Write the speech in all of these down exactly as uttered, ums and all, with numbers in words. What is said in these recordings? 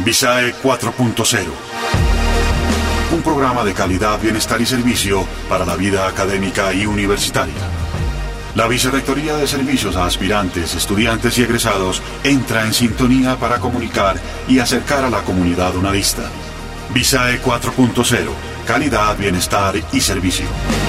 Visae cuatro punto cero. Un programa de calidad, bienestar y servicio para la vida académica y universitaria. La Vicerrectoría de Servicios a Aspirantes, Estudiantes y Egresados entra en sintonía para comunicar y acercar a la comunidad unadista. Visae cuatro punto cero. Calidad, bienestar y servicio.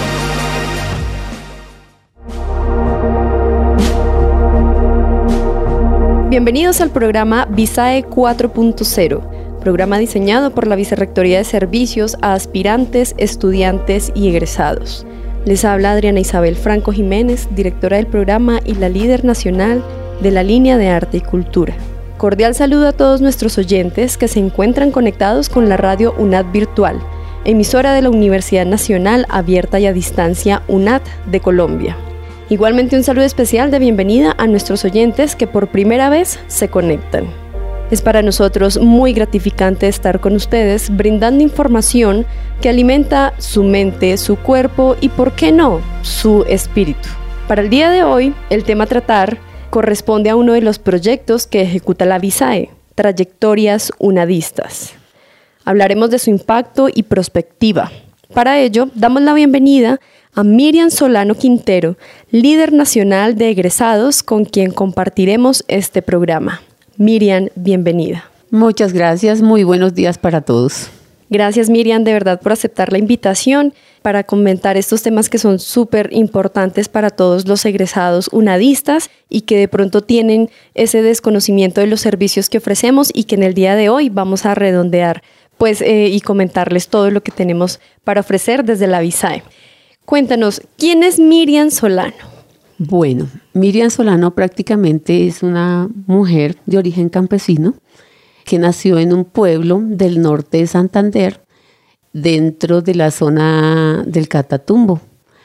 Bienvenidos al programa Visae cuatro punto cero, programa diseñado por la Vicerrectoría de Servicios a Aspirantes, Estudiantes y Egresados. Les habla Adriana Isabel Franco Jiménez, directora del programa y la líder nacional de la línea de Arte y Cultura. Cordial saludo a todos nuestros oyentes que se encuentran conectados con la radio UNAD Virtual, emisora de la Universidad Nacional Abierta y a Distancia UNAD de Colombia. Igualmente un saludo especial de bienvenida a nuestros oyentes que por primera vez se conectan. Es para nosotros muy gratificante estar con ustedes brindando información que alimenta su mente, su cuerpo y, ¿por qué no?, su espíritu. Para el día de hoy, el tema a tratar corresponde a uno de los proyectos que ejecuta la Visae, Trayectorias Unadistas. Hablaremos de su impacto y perspectiva. Para ello, damos la bienvenida a Miriam Solano Quintero, líder nacional de egresados, con quien compartiremos este programa. Miriam, bienvenida. Muchas gracias, muy buenos días para todos. Gracias, Miriam, de verdad por aceptar la invitación para comentar estos temas que son súper importantes para todos los egresados unadistas y que de pronto tienen ese desconocimiento de los servicios que ofrecemos y que en el día de hoy vamos a redondear pues, eh, y comentarles todo lo que tenemos para ofrecer desde la Visae. Cuéntanos, ¿quién es Miriam Solano? Bueno, Miriam Solano prácticamente es una mujer de origen campesino que nació en un pueblo del norte de Santander, dentro de la zona del Catatumbo.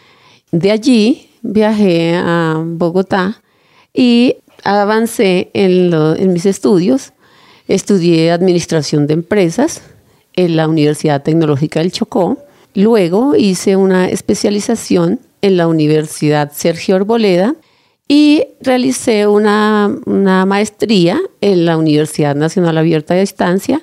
De allí viajé a Bogotá y avancé en, lo, en mis estudios. Estudié Administración de Empresas en la Universidad Tecnológica del Chocó. Luego hice una especialización en la Universidad Sergio Arboleda y realicé una, una maestría en la Universidad Nacional Abierta de Distancia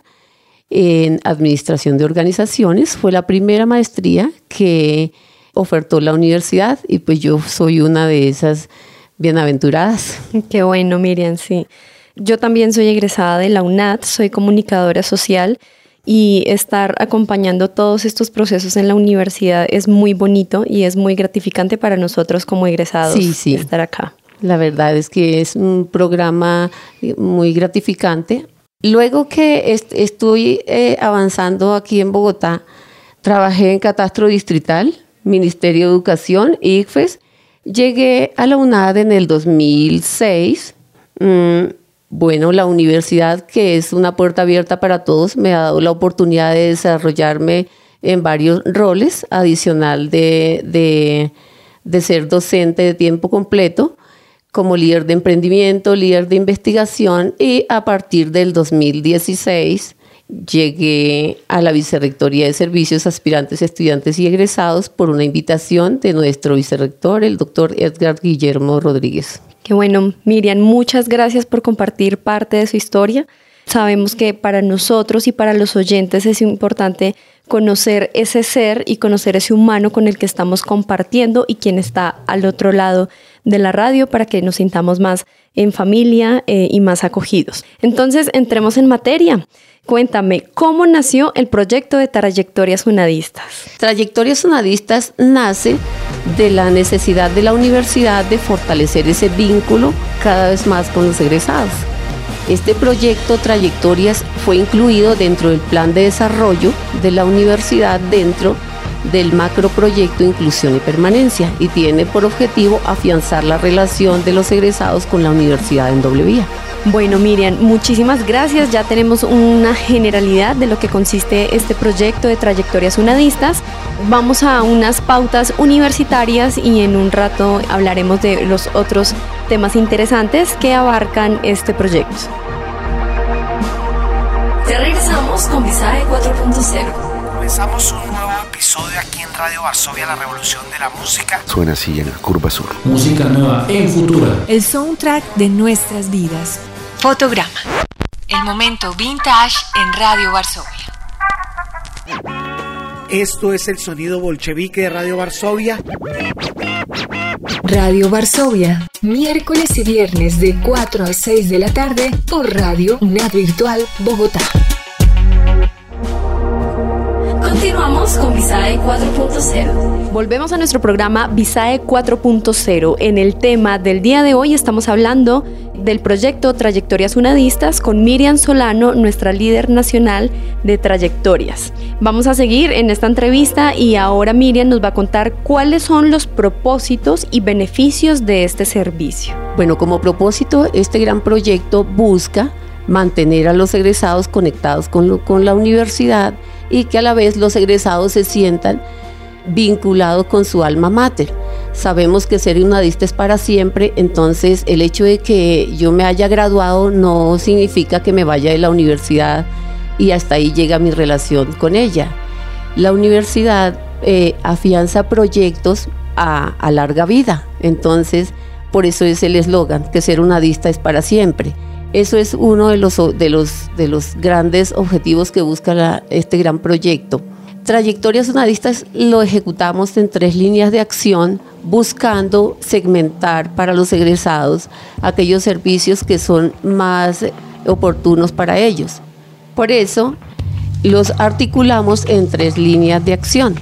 en Administración de Organizaciones. Fue la primera maestría que ofertó la universidad y pues yo soy una de esas bienaventuradas. Qué bueno, Miriam, sí. Yo también soy egresada de la UNAD, soy comunicadora social. Y estar acompañando todos estos procesos en la universidad es muy bonito y es muy gratificante para nosotros como egresados sí, sí. estar acá. La verdad es que es un programa muy gratificante. Luego que est- estoy eh, avanzando aquí en Bogotá, trabajé en Catastro Distrital, Ministerio de Educación, I C F E S. Llegué a la UNAD en el dos mil seis. Mmm, Bueno, la universidad, que es una puerta abierta para todos, me ha dado la oportunidad de desarrollarme en varios roles, adicional de, de, de ser docente de tiempo completo, como líder de emprendimiento, líder de investigación, y a partir del dos mil dieciséis llegué a la Vicerrectoría de Servicios a Aspirantes, Estudiantes y Egresados por una invitación de nuestro vicerrector, el doctor Edgar Guillermo Rodríguez. Qué bueno, Miriam, muchas gracias por compartir parte de su historia. Sabemos que para nosotros y para los oyentes es importante conocer ese ser y conocer ese humano con el que estamos compartiendo y quien está al otro lado de la radio para que nos sintamos más en familia eh, y más acogidos. Entonces, entremos en materia. Cuéntame, ¿cómo nació el proyecto de Trayectorias Unadistas? Trayectorias Unadistas nace de la necesidad de la universidad de fortalecer ese vínculo cada vez más con los egresados. Este proyecto Trayectorias fue incluido dentro del plan de desarrollo de la universidad dentro del macroproyecto Inclusión y Permanencia y tiene por objetivo afianzar la relación de los egresados con la universidad en doble vía. Bueno, Miriam, muchísimas gracias. Ya tenemos una generalidad de lo que consiste este proyecto de Trayectorias Unadistas. Vamos a unas pautas universitarias y en un rato hablaremos de los otros temas interesantes que abarcan este proyecto. Ya regresamos con Visae cuatro punto cero. Comenzamos un nuevo episodio aquí en Radio Varsovia, la revolución de la música. Suena así en la Curva Sur. Música nueva en Futura. El soundtrack de nuestras vidas. Fotograma. El momento vintage en Radio Varsovia. Esto es el sonido bolchevique de Radio Varsovia. Radio Varsovia, miércoles y viernes de cuatro a seis de la tarde por Radio UNED Virtual Bogotá. Continuamos con Visae cuatro punto cero. Volvemos a nuestro programa Visae cuatro punto cero. En el tema del día de hoy estamos hablando del proyecto Trayectorias Unadistas con Miriam Solano, nuestra líder nacional de trayectorias. Vamos a seguir en esta entrevista y ahora Miriam nos va a contar cuáles son los propósitos y beneficios de este servicio. Bueno, como propósito, este gran proyecto busca mantener a los egresados conectados con, lo, con la universidad y que a la vez los egresados se sientan vinculados con su alma mater. Sabemos que ser unadista es para siempre, entonces el hecho de que yo me haya graduado no significa que me vaya de la universidad y hasta ahí llega mi relación con ella. La universidad eh, afianza proyectos a, a larga vida, entonces por eso es el eslogan, que ser unadista es para siempre. Eso es uno de los, de los, de los grandes objetivos que busca la, este gran proyecto. Trayectorias Unadistas lo ejecutamos en tres líneas de acción, buscando segmentar para los egresados aquellos servicios que son más oportunos para ellos. Por eso los articulamos en tres líneas de acción: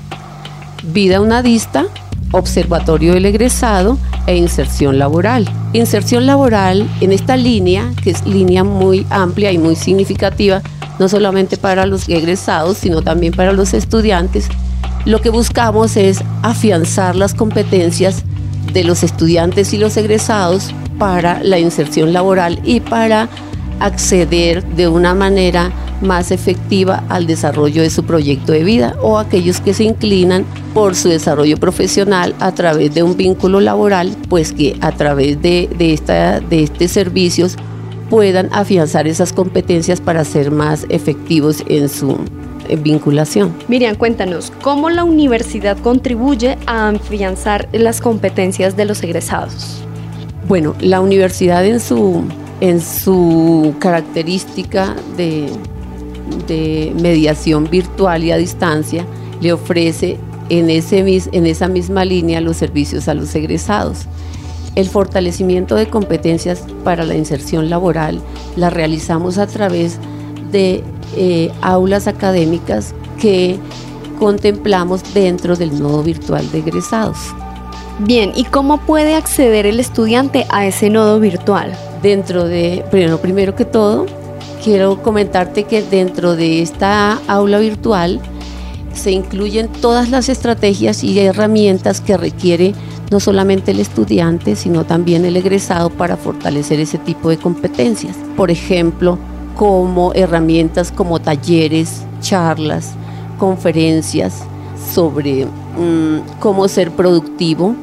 vida unadista, observatorio del egresado e inserción laboral. Inserción laboral, en esta línea, que es línea muy amplia y muy significativa, no solamente para los egresados, sino también para los estudiantes, lo que buscamos es afianzar las competencias de los estudiantes y los egresados para la inserción laboral y para acceder de una manera más efectiva al desarrollo de su proyecto de vida, o aquellos que se inclinan por su desarrollo profesional a través de un vínculo laboral, pues que a través de, de, esta, de estos servicios puedan afianzar esas competencias para ser más efectivos en su vinculación. Miriam, cuéntanos, ¿cómo la universidad contribuye a afianzar las competencias de los egresados? Bueno, la universidad en su, en su característica de, de mediación virtual y a distancia, le ofrece en, ese, en esa misma línea los servicios a los egresados. El fortalecimiento de competencias para la inserción laboral la realizamos a través de eh, aulas académicas que contemplamos dentro del nodo virtual de egresados. Bien, ¿y cómo puede acceder el estudiante a ese nodo virtual? Dentro de, primero, primero que todo, quiero comentarte que dentro de esta aula virtual se incluyen todas las estrategias y herramientas que requiere no solamente el estudiante, sino también el egresado para fortalecer ese tipo de competencias. Por ejemplo, como herramientas como talleres, charlas, conferencias sobre mmm, cómo ser productivo,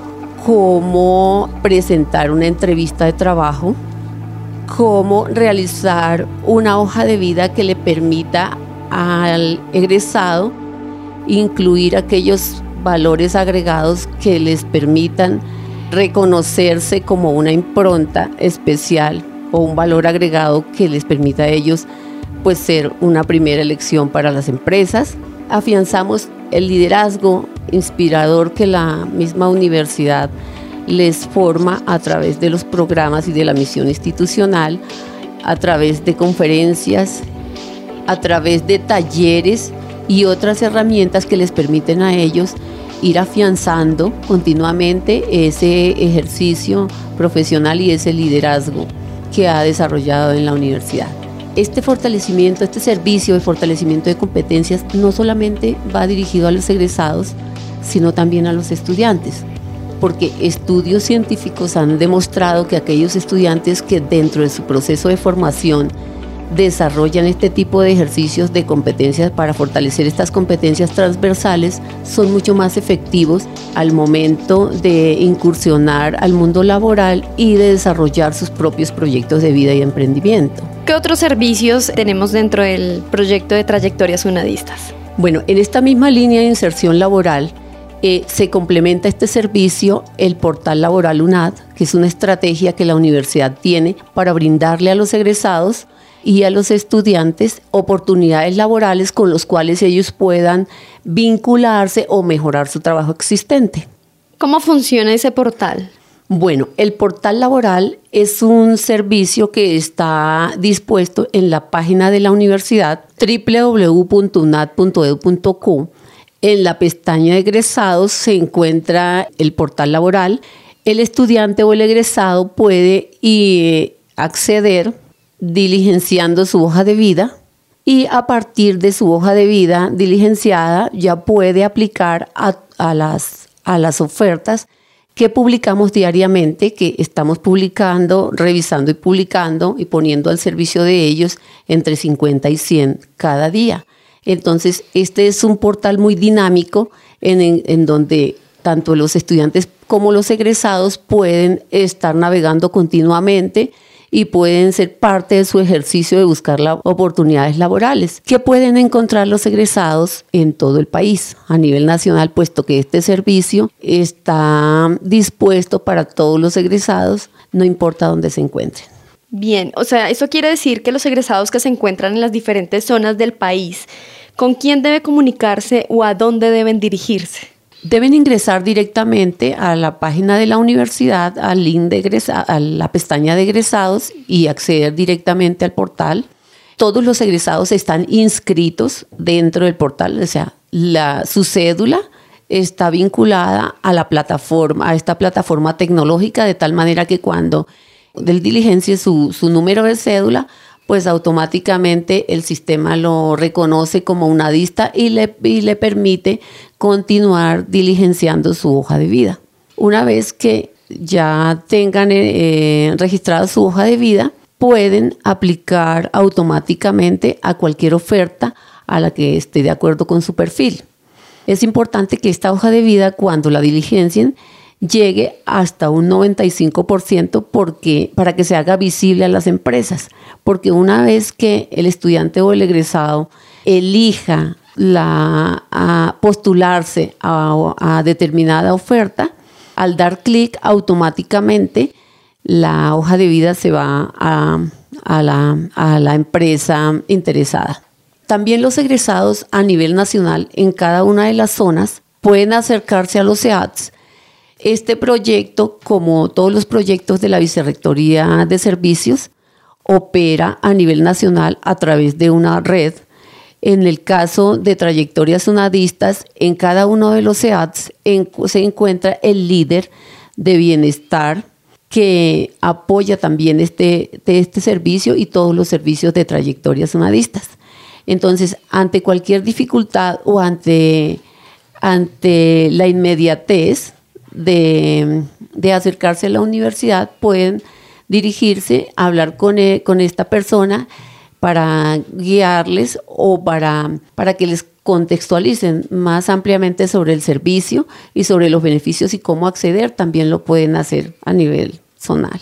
cómo presentar una entrevista de trabajo, cómo realizar una hoja de vida que le permita al egresado incluir aquellos valores agregados que les permitan reconocerse como una impronta especial o un valor agregado que les permita a ellos pues ser una primera elección para las empresas. Afianzamos el liderazgo inspirador que la misma universidad les forma a través de los programas y de la misión institucional, a través de conferencias, a través de talleres y otras herramientas que les permiten a ellos ir afianzando continuamente ese ejercicio profesional y ese liderazgo que ha desarrollado en la universidad. Este fortalecimiento, este servicio de fortalecimiento de competencias no solamente va dirigido a los egresados, sino también a los estudiantes, porque estudios científicos han demostrado que aquellos estudiantes que dentro de su proceso de formación desarrollan este tipo de ejercicios de competencias para fortalecer estas competencias transversales son mucho más efectivos al momento de incursionar al mundo laboral y de desarrollar sus propios proyectos de vida y emprendimiento. ¿Qué otros servicios tenemos dentro del proyecto de Trayectorias Unadistas? Bueno, en esta misma línea de inserción laboral eh, se complementa este servicio el portal laboral UNAD, que es una estrategia que la universidad tiene para brindarle a los egresados y a los estudiantes oportunidades laborales con los cuales ellos puedan vincularse o mejorar su trabajo existente. ¿Cómo funciona ese portal? Bueno, el portal laboral es un servicio que está dispuesto en la página de la universidad doble u doble u doble u punto u n a d punto e d u punto co. En la pestaña de egresados se encuentra el portal laboral. El estudiante o el egresado puede y, acceder diligenciando su hoja de vida y a partir de su hoja de vida diligenciada ya puede aplicar a, a, las, a las ofertas que publicamos diariamente, que estamos publicando, revisando y publicando y poniendo al servicio de ellos entre cincuenta y cien cada día. Entonces, este es un portal muy dinámico en, en, en donde tanto los estudiantes como los egresados pueden estar navegando continuamente y pueden ser parte de su ejercicio de buscar la, oportunidades laborales que pueden encontrar los egresados en todo el país a nivel nacional, puesto que este servicio está dispuesto para todos los egresados, no importa dónde se encuentren. Bien, o sea, eso quiere decir que los egresados que se encuentran en las diferentes zonas del país, ¿con quién debe comunicarse o a dónde deben dirigirse? Deben ingresar directamente a la página de la universidad, al link de egresa, a la pestaña de egresados y acceder directamente al portal. Todos los egresados están inscritos dentro del portal, o sea, la, su cédula está vinculada a la plataforma, a esta plataforma tecnológica, de tal manera que cuando él diligencie su, su número de cédula, pues automáticamente el sistema lo reconoce como unadista y le, y le permite continuar diligenciando su hoja de vida. Una vez que ya tengan eh, registrada su hoja de vida, pueden aplicar automáticamente a cualquier oferta a la que esté de acuerdo con su perfil. Es importante que esta hoja de vida, cuando la diligencien, llegue hasta un noventa y cinco por ciento porque, para que se haga visible a las empresas, porque una vez que el estudiante o el egresado elija la, a postularse a, a determinada oferta, al dar clic automáticamente la hoja de vida se va a, a, la, a la empresa interesada. También los egresados a nivel nacional en cada una de las zonas pueden acercarse a los E A D S. Este proyecto, como todos los proyectos de la Vicerrectoría de Servicios, opera a nivel nacional a través de una red. En el caso de trayectorias unadistas, en cada uno de los E A D S en, se encuentra el líder de bienestar que apoya también este, de este servicio y todos los servicios de trayectorias unadistas. Entonces, ante cualquier dificultad o ante, ante la inmediatez De, de acercarse a la universidad, pueden dirigirse a hablar con, con esta persona para guiarles o para, para que les contextualicen más ampliamente sobre el servicio y sobre los beneficios y cómo acceder. También lo pueden hacer a nivel zonal.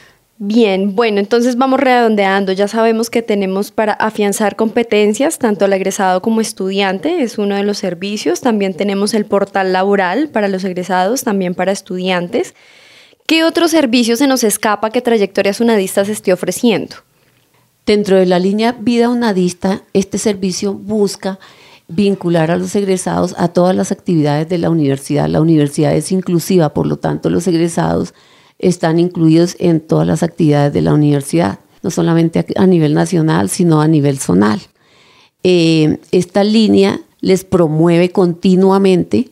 Bien, bueno, entonces vamos redondeando. Ya sabemos que tenemos para afianzar competencias, tanto al egresado como estudiante, es uno de los servicios. También tenemos el portal laboral para los egresados, también para estudiantes. ¿Qué otro servicio se nos escapa que Trayectorias Unadistas esté ofreciendo? Dentro de la línea Vida Unadista, este servicio busca vincular a los egresados a todas las actividades de la universidad. La universidad es inclusiva, por lo tanto, los egresados están incluidos en todas las actividades de la universidad, no solamente a nivel nacional, sino a nivel zonal. Eh, esta línea les promueve continuamente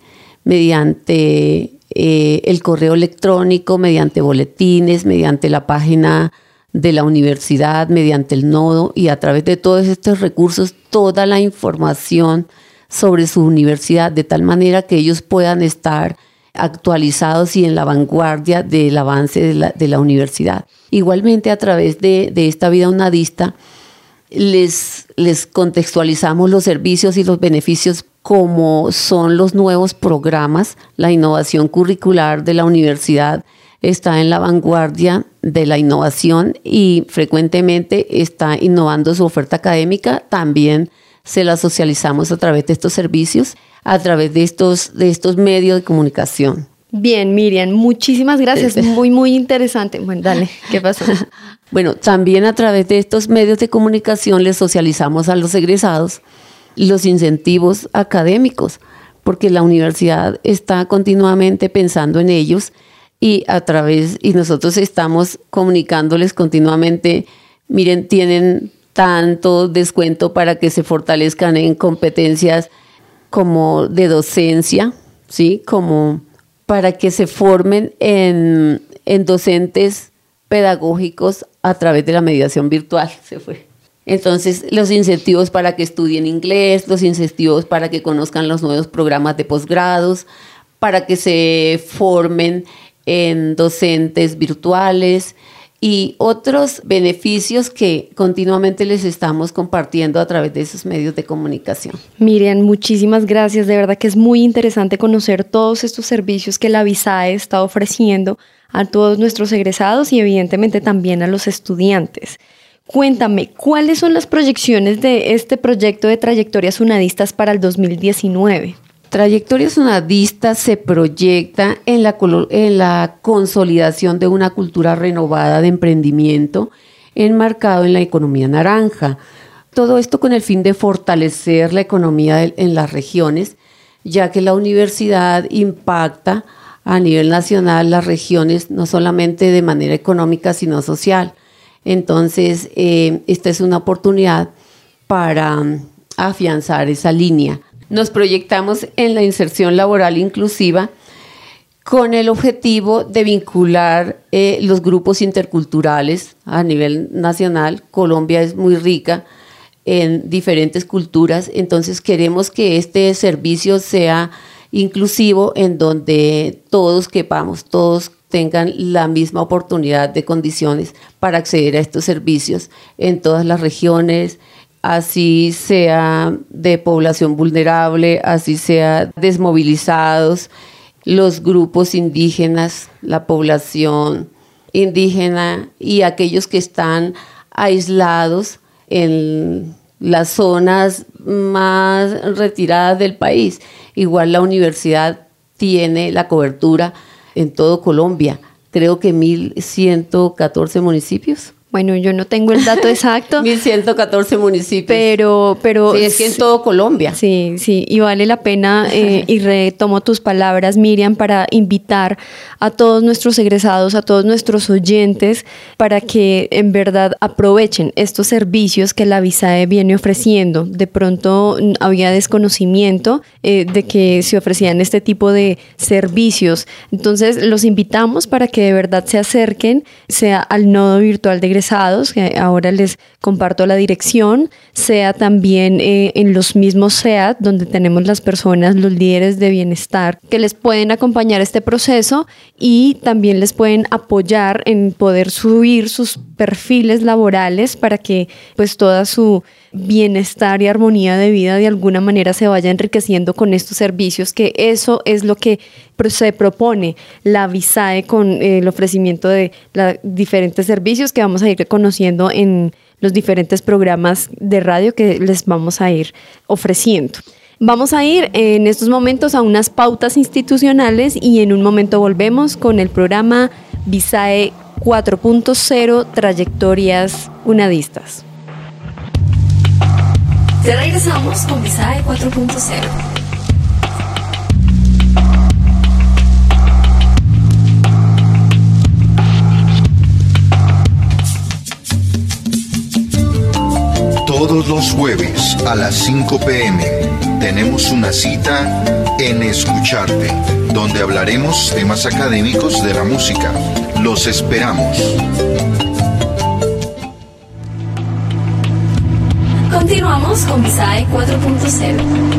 mediante eh, el correo electrónico, mediante boletines, mediante la página de la universidad, mediante el nodo y a través de todos estos recursos, toda la información sobre su universidad, de tal manera que ellos puedan estar actualizados y en la vanguardia del avance de la, de la universidad. Igualmente, a través de, de esta Vida Unadista, les, les contextualizamos los servicios y los beneficios como son los nuevos programas. La innovación curricular de la universidad está en la vanguardia de la innovación y frecuentemente está innovando su oferta académica. También se la socializamos a través de estos servicios, a través de estos, de estos medios de comunicación. Bien, Miriam, muchísimas gracias, muy, muy interesante. Bueno, dale, ¿qué pasó? Bueno, también a través de estos medios de comunicación les socializamos a los egresados los incentivos académicos, porque la universidad está continuamente pensando en ellos y a través, y nosotros estamos comunicándoles continuamente, miren, tienen tanto descuento para que se fortalezcan en competencias como de docencia, ¿sí? Como para que se formen en, en docentes pedagógicos a través de la mediación virtual. Se fue. Entonces, los incentivos para que estudien inglés, los incentivos para que conozcan los nuevos programas de posgrados, para que se formen en docentes virtuales y otros beneficios que continuamente les estamos compartiendo a través de esos medios de comunicación. Miriam, muchísimas gracias. De verdad que es muy interesante conocer todos estos servicios que la BISAE está ofreciendo a todos nuestros egresados y evidentemente también a los estudiantes. Cuéntame, ¿cuáles son las proyecciones de este proyecto de trayectorias unadistas para el dos mil diecinueve? Trayectorias unadistas se proyecta en la, en la consolidación de una cultura renovada de emprendimiento enmarcado en la economía naranja. Todo esto con el fin de fortalecer la economía de, en las regiones, ya que la universidad impacta a nivel nacional las regiones no solamente de manera económica, sino social. Entonces, eh, esta es una oportunidad para um, afianzar esa línea. Nos proyectamos en la inserción laboral inclusiva con el objetivo de vincular eh, los grupos interculturales a nivel nacional. Colombia es muy rica en diferentes culturas, entonces queremos que este servicio sea inclusivo en donde todos quepamos, todos tengan la misma oportunidad de condiciones para acceder a estos servicios en todas las regiones, así sea de población vulnerable, así sea desmovilizados, los grupos indígenas, la población indígena y aquellos que están aislados en las zonas más retiradas del país. Igual la universidad tiene la cobertura en todo Colombia, creo que mil ciento catorce municipios. Bueno, yo no tengo el dato exacto. mil ciento catorce municipios. Pero, pero sí, es que en todo Colombia. Sí, sí, y vale la pena, eh, y retomo tus palabras, Miriam, para invitar a todos nuestros egresados, a todos nuestros oyentes, para que en verdad aprovechen estos servicios que la BISAE viene ofreciendo. De pronto había desconocimiento eh, de que se ofrecían este tipo de servicios. Entonces, los invitamos para que de verdad se acerquen, sea al nodo virtual de egresados, que ahora les comparto la dirección, sea también eh, en los mismos C E A T, donde tenemos las personas, los líderes de bienestar, que les pueden acompañar este proceso y también les pueden apoyar en poder subir sus perfiles laborales para que pues toda su bienestar y armonía de vida de alguna manera se vaya enriqueciendo con estos servicios, que eso es lo que se propone la BISAE con el ofrecimiento de los diferentes servicios que vamos a ir conociendo en los diferentes programas de radio que les vamos a ir ofreciendo. Vamos a ir en estos momentos a unas pautas institucionales y en un momento volvemos con el programa BISAE cuatro punto cero, Trayectorias Unadistas. Ya regresamos con BISAE cuatro punto cero. Todos los jueves a las cinco p m tenemos una cita en Escucharte, donde hablaremos temas académicos de la música. Los esperamos. Continuamos con BISAE cuatro punto cero.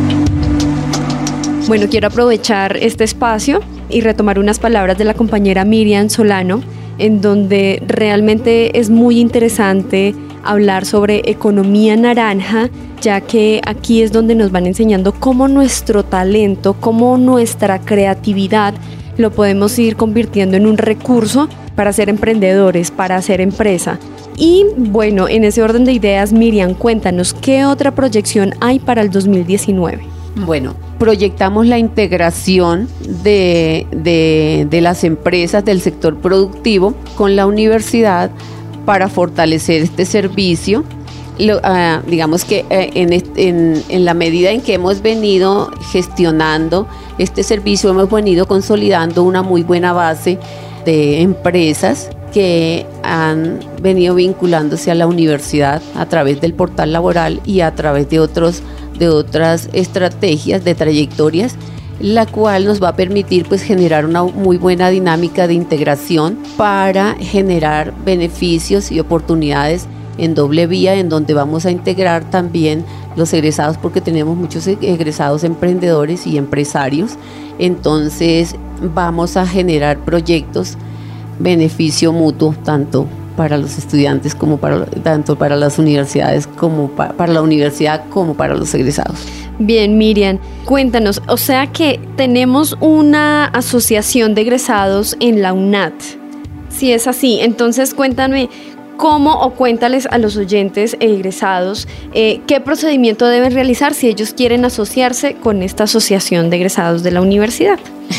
Bueno, quiero aprovechar este espacio y retomar unas palabras de la compañera Miriam Solano, en donde realmente es muy interesante hablar sobre economía naranja, ya que aquí es donde nos van enseñando cómo nuestro talento, cómo nuestra creatividad lo podemos ir convirtiendo en un recurso para ser emprendedores, para hacer empresa. Y bueno, en ese orden de ideas, Miriam, cuéntanos, ¿qué otra proyección hay para el dos mil diecinueve? Bueno, proyectamos la integración de, de, de las empresas del sector productivo con la universidad para fortalecer este servicio. Lo, uh, digamos que uh, en, en, en la medida en que hemos venido gestionando este servicio, hemos venido consolidando una muy buena base de empresas que han venido vinculándose a la universidad a través del portal laboral y a través de, otros, de otras estrategias de trayectorias, la cual nos va a permitir pues generar una muy buena dinámica de integración para generar beneficios y oportunidades en doble vía, en donde vamos a integrar también los egresados, porque tenemos muchos egresados emprendedores y empresarios. Entonces vamos a generar proyectos beneficio mutuo tanto para los estudiantes como para tanto para las universidades como pa, para la universidad como para los egresados. Bien, Miriam, cuéntanos, o sea que tenemos una asociación de egresados en la UNAD. Si es así, entonces cuéntame cómo o cuéntales a los oyentes e egresados eh, qué procedimiento deben realizar si ellos quieren asociarse con esta asociación de egresados de la universidad.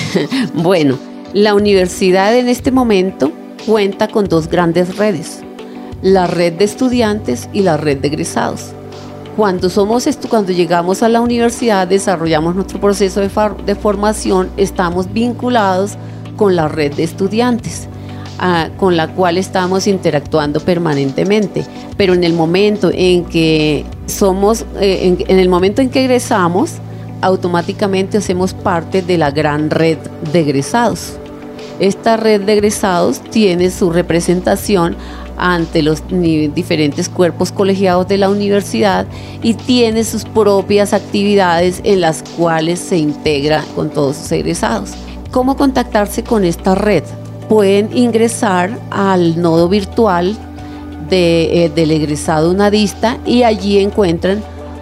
Bueno, la universidad en este momento cuenta con dos grandes redes, la red de estudiantes y la red de egresados. Cuando, somos estu- cuando llegamos a la universidad, desarrollamos nuestro proceso de, far- de formación, estamos vinculados con la red de estudiantes, uh, con la cual estamos interactuando permanentemente. Pero en el momento en que somos, eh, en, en el momento en que egresamos, automáticamente hacemos parte de la gran red de egresados. Esta red de egresados tiene su representación ante los diferentes cuerpos colegiados de la universidad y tiene sus propias actividades en las cuales se integra con todos sus egresados. ¿Cómo contactarse con esta red? Pueden ingresar al nodo virtual de, eh, del egresado unadista y allí encuentran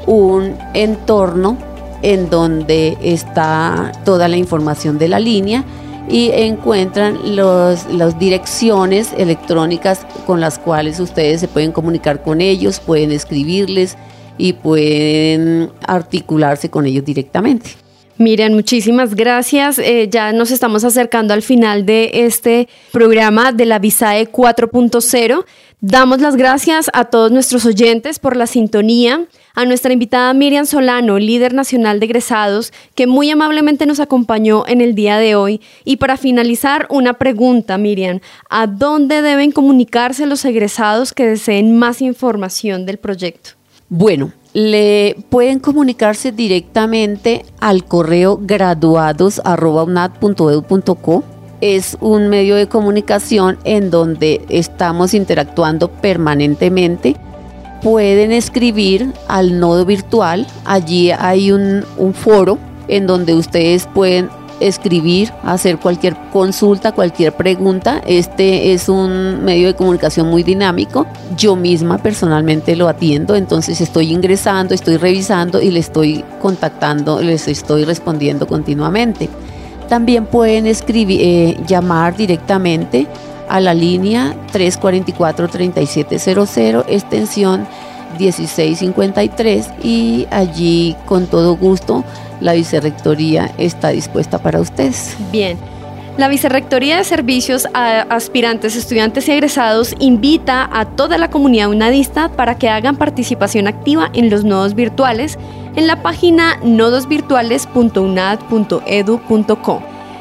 un entorno en donde está toda la información de la línea y encuentran los, las direcciones electrónicas con las cuales ustedes se pueden comunicar con ellos, pueden escribirles y pueden articularse con ellos directamente. Miriam, muchísimas gracias. Eh, ya nos estamos acercando al final de este programa de la Visae cuatro punto cero. Damos las gracias a todos nuestros oyentes por la sintonía, a nuestra invitada Miriam Solano, líder nacional de egresados, que muy amablemente nos acompañó en el día de hoy. Y para finalizar, una pregunta, Miriam, ¿a dónde deben comunicarse los egresados que deseen más información del proyecto? Bueno, le pueden comunicarse directamente al correo graduados arroba unad punto edu punto co. Es un medio de comunicación en donde estamos interactuando permanentemente. Pueden escribir al nodo virtual, allí hay un, un foro en donde ustedes pueden escribir, hacer cualquier consulta, cualquier pregunta. Este es un medio de comunicación muy dinámico. Yo misma personalmente lo atiendo, entonces estoy ingresando, estoy revisando y les estoy contactando, les estoy respondiendo continuamente. También pueden escribir, eh, llamar directamente a la línea tres cuatro cuatro, tres siete cero cero, extensión dieciséis cincuenta y tres, y allí con todo gusto la Vicerrectoría está dispuesta para ustedes. Bien. La Vicerrectoría de Servicios a Aspirantes, Estudiantes y Egresados invita a toda la comunidad unadista para que hagan participación activa en los nodos virtuales en la página nodos virtuales punto unad punto edu punto co.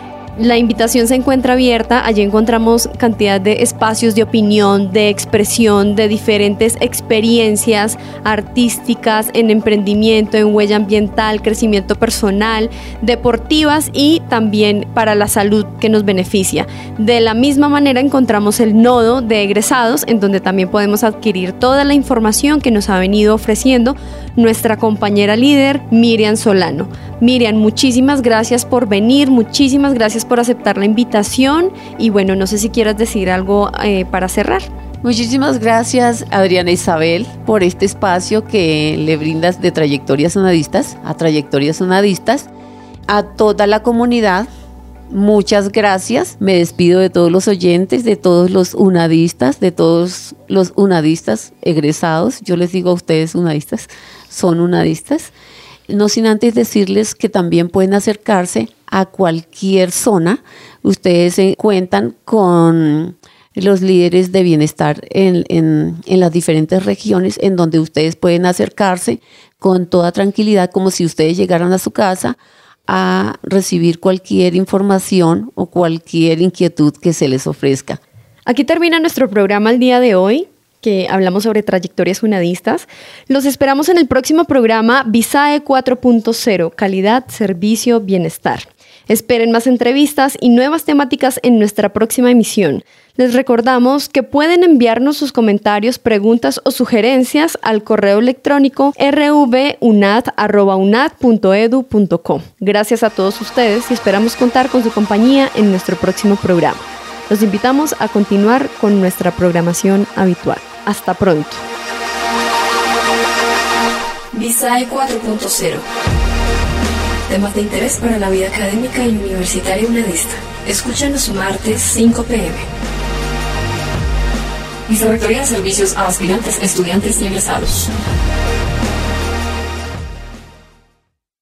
La invitación se encuentra abierta, allí encontramos cantidad de espacios de opinión, de expresión, de diferentes experiencias artísticas, en emprendimiento, en huella ambiental, crecimiento personal, deportivas y también para la salud que nos beneficia. De la misma manera encontramos el nodo de egresados, en donde también podemos adquirir toda la información que nos ha venido ofreciendo nuestra compañera líder Miriam Solano. Miriam, muchísimas gracias por venir, muchísimas gracias por aceptar la invitación y bueno, no sé si quieras decir algo eh, para cerrar. Muchísimas gracias, Adriana Isabel, por este espacio que le brindas de Trayectorias Unadistas, a Trayectorias Unadistas, a toda la comunidad. Muchas gracias. Me despido de todos los oyentes, de todos los unadistas, de todos los unadistas egresados. Yo les digo a ustedes unadistas, son unadistas. No sin antes decirles que también pueden acercarse a cualquier zona. Ustedes se cuentan con los líderes de bienestar en, en, en las diferentes regiones, en donde ustedes pueden acercarse con toda tranquilidad, como si ustedes llegaran a su casa a recibir cualquier información o cualquier inquietud que se les ofrezca. Aquí termina nuestro programa el día de hoy, que hablamos sobre trayectorias unadistas. Los esperamos en el próximo programa Visae cuatro punto cero, calidad, servicio, bienestar. Esperen más entrevistas y nuevas temáticas en nuestra próxima emisión. Les recordamos que pueden enviarnos sus comentarios, preguntas o sugerencias al correo electrónico r v u n a d arroba u n a d punto e d u punto co. Gracias a todos ustedes y esperamos contar con su compañía en nuestro próximo programa. Los invitamos a continuar con nuestra programación habitual. Hasta pronto. Visae cuatro punto cero. Temas de interés para la vida académica y universitaria unadista. Escúchanos martes cinco p m Vicerrectoría de Servicios a Aspirantes, Estudiantes y Egresados.